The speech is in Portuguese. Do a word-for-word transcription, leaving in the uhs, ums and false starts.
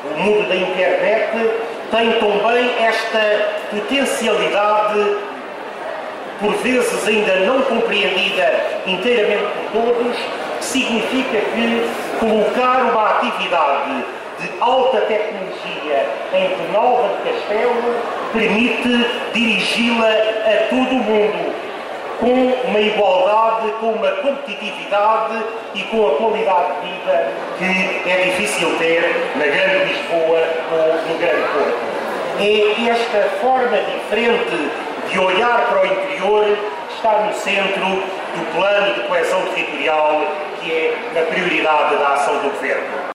o mundo da internet, tem também esta potencialidade, por vezes ainda não compreendida inteiramente por todos, que significa que colocar uma atividade de alta tecnologia em Penalva de Castelo permite dirigi-la a todo o mundo, com uma igualdade, com uma competitividade e com a qualidade de vida que é difícil ter na Grande Lisboa ou no Grande Porto. É esta forma diferente de olhar para o interior que está no centro do plano de coesão territorial, que é a prioridade da ação do Governo.